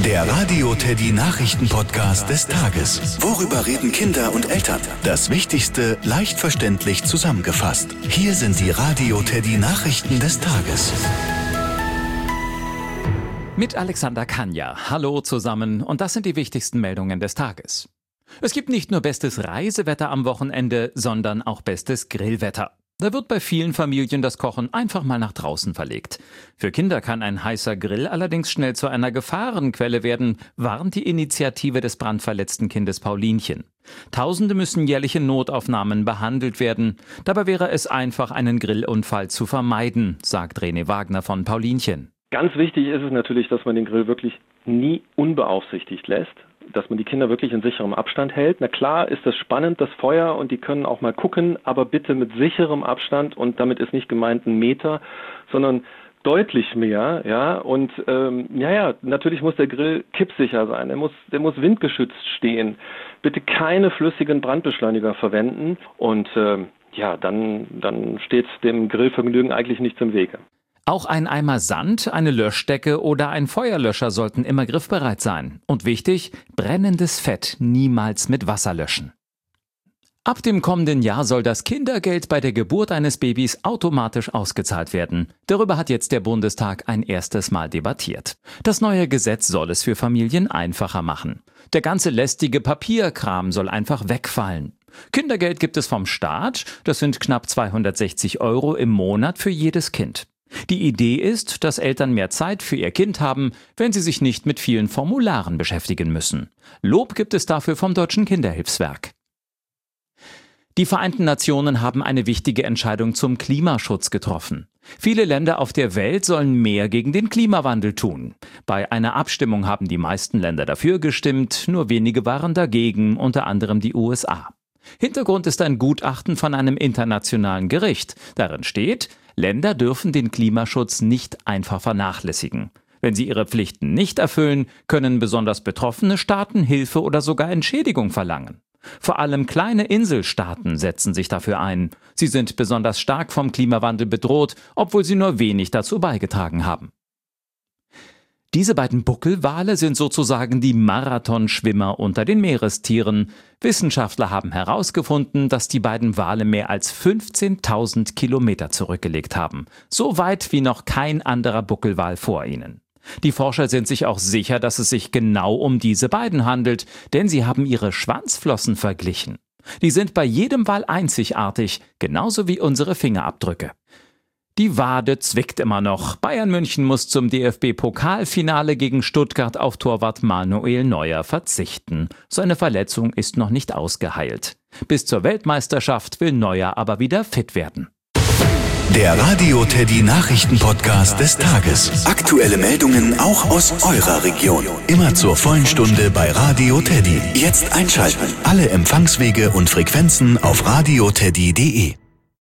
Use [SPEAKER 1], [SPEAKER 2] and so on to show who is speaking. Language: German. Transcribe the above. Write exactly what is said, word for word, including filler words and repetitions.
[SPEAKER 1] Der Radio Teddy Nachrichten-Podcast des Tages. Worüber reden Kinder und Eltern? Das Wichtigste leicht verständlich zusammengefasst. Hier sind die Radio Teddy Nachrichten des Tages.
[SPEAKER 2] Mit Alexander Kanja. Hallo zusammen und das sind die wichtigsten Meldungen des Tages. Es gibt nicht nur bestes Reisewetter am Wochenende, sondern auch bestes Grillwetter. Da wird bei vielen Familien das Kochen einfach mal nach draußen verlegt. Für Kinder kann ein heißer Grill allerdings schnell zu einer Gefahrenquelle werden, warnt die Initiative des brandverletzten Kindes Paulinchen. Tausende müssen jährlich in Notaufnahmen behandelt werden. Dabei wäre es einfach, einen Grillunfall zu vermeiden, sagt René Wagner von Paulinchen.
[SPEAKER 3] Ganz wichtig ist es natürlich, dass man den Grill wirklich nie unbeaufsichtigt lässt, dass man die Kinder wirklich in sicherem Abstand hält. Na klar ist das spannend, das Feuer, und die können auch mal gucken, aber bitte mit sicherem Abstand, und damit ist nicht gemeint ein Meter, sondern deutlich mehr, ja, und ähm, ja, ja, natürlich muss der Grill kippsicher sein, der muss, der muss windgeschützt stehen. Bitte keine flüssigen Brandbeschleuniger verwenden und ähm, ja, dann, dann steht dem Grillvergnügen eigentlich nichts im Wege.
[SPEAKER 2] Auch ein Eimer Sand, eine Löschdecke oder ein Feuerlöscher sollten immer griffbereit sein. Und wichtig, brennendes Fett niemals mit Wasser löschen. Ab dem kommenden Jahr soll das Kindergeld bei der Geburt eines Babys automatisch ausgezahlt werden. Darüber hat jetzt der Bundestag ein erstes Mal debattiert. Das neue Gesetz soll es für Familien einfacher machen. Der ganze lästige Papierkram soll einfach wegfallen. Kindergeld gibt es vom Staat, das sind knapp zweihundertsechzig Euro im Monat für jedes Kind. Die Idee ist, dass Eltern mehr Zeit für ihr Kind haben, wenn sie sich nicht mit vielen Formularen beschäftigen müssen. Lob gibt es dafür vom Deutschen Kinderhilfswerk. Die Vereinten Nationen haben eine wichtige Entscheidung zum Klimaschutz getroffen. Viele Länder auf der Welt sollen mehr gegen den Klimawandel tun. Bei einer Abstimmung haben die meisten Länder dafür gestimmt, nur wenige waren dagegen, unter anderem die U S A. Hintergrund ist ein Gutachten von einem internationalen Gericht. Darin steht, Länder dürfen den Klimaschutz nicht einfach vernachlässigen. Wenn sie ihre Pflichten nicht erfüllen, können besonders betroffene Staaten Hilfe oder sogar Entschädigung verlangen. Vor allem kleine Inselstaaten setzen sich dafür ein. Sie sind besonders stark vom Klimawandel bedroht, obwohl sie nur wenig dazu beigetragen haben. Diese beiden Buckelwale sind sozusagen die Marathonschwimmer unter den Meerestieren. Wissenschaftler haben herausgefunden, dass die beiden Wale mehr als fünfzehntausend Kilometer zurückgelegt haben. So weit wie noch kein anderer Buckelwal vor ihnen. Die Forscher sind sich auch sicher, dass es sich genau um diese beiden handelt, denn sie haben ihre Schwanzflossen verglichen. Die sind bei jedem Wal einzigartig, genauso wie unsere Fingerabdrücke. Die Wade zwickt immer noch. Bayern München muss zum D F B-Pokalfinale gegen Stuttgart auf Torwart Manuel Neuer verzichten. Seine Verletzung ist noch nicht ausgeheilt. Bis zur Weltmeisterschaft will Neuer aber wieder fit werden.
[SPEAKER 1] Der Radio Teddy Nachrichten-Podcast des Tages. Aktuelle Meldungen auch aus eurer Region. Immer zur vollen Stunde bei Radio Teddy. Jetzt einschalten. Alle Empfangswege und Frequenzen auf radioteddy punkt de.